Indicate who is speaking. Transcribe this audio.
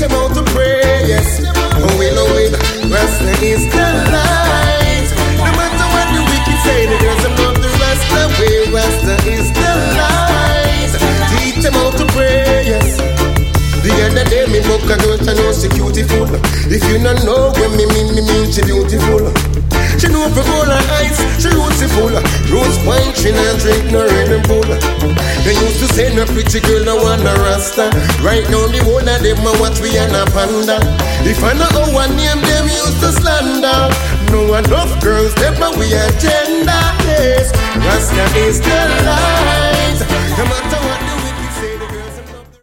Speaker 1: them how to pray, yes. Oh, will, Rasta is the light. No matter what the wicked say, the girls them love the Rasta way. Rasta is the light. Teach them how to pray, yes. The other day, me book a girl, I know she beautiful. If you don't know what me mean she beautiful. She know for all her eyes, she beautiful. Rose wine, she not drink no Red Bull. They used to say no pretty girl, no one a Rasta. Right now, the whole of them are what we and a panda. If I know how one name, them used to slander. No enough girls, them are we agenda. Yes, Rasta is the light. No matter what.